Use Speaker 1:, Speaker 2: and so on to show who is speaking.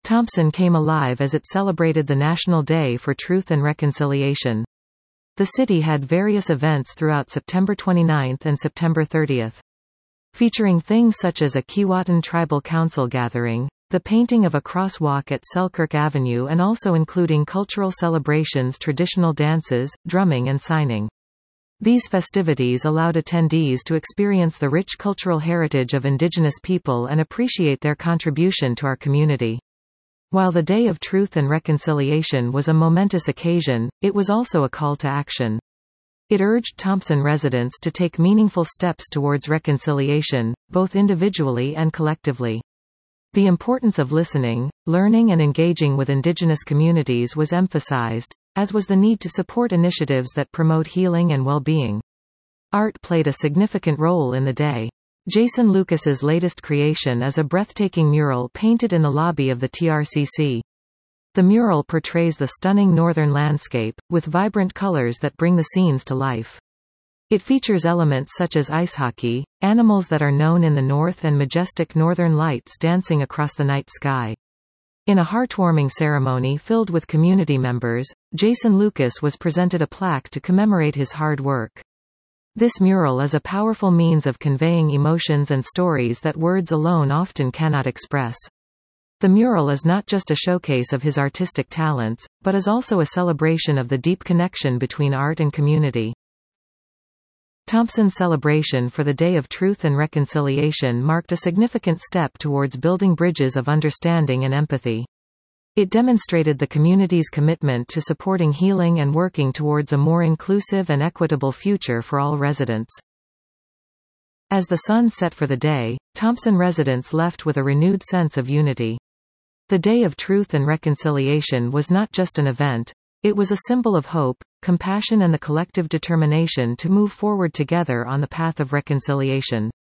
Speaker 1: Thompson came alive as it celebrated the National Day for Truth and Reconciliation. The city had various events throughout September 29 and September 30, featuring things such as a Keewatin Tribal Council gathering, the painting of a crosswalk at Selkirk Avenue, and also including cultural celebrations, traditional dances, drumming and signing. These festivities allowed attendees to experience the rich cultural heritage of Indigenous people and appreciate their contribution to our community. While the Day of Truth and Reconciliation was a momentous occasion, it was also a call to action. It urged Thompson residents to take meaningful steps towards reconciliation, both individually and collectively. The importance of listening, learning and engaging with Indigenous communities was emphasized, as was the need to support initiatives that promote healing and well-being. Art played a significant role in the day. Jason Lucas's latest creation is a breathtaking mural painted in the lobby of the TRCC. The mural portrays the stunning northern landscape, with vibrant colors that bring the scenes to life. It features elements such as ice hockey, animals that are known in the north, and majestic northern lights dancing across the night sky. In a heartwarming ceremony filled with community members, Jason Lucas was presented a plaque to commemorate his hard work. This mural is a powerful means of conveying emotions and stories that words alone often cannot express. The mural is not just a showcase of his artistic talents, but is also a celebration of the deep connection between art and community. Thompson's celebration for the Day of Truth and Reconciliation marked a significant step towards building bridges of understanding and empathy. It demonstrated the community's commitment to supporting healing and working towards a more inclusive and equitable future for all residents. As the sun set for the day, Thompson residents left with a renewed sense of unity. The Day of Truth and Reconciliation was not just an event. It was a symbol of hope, compassion and the collective determination to move forward together on the path of reconciliation.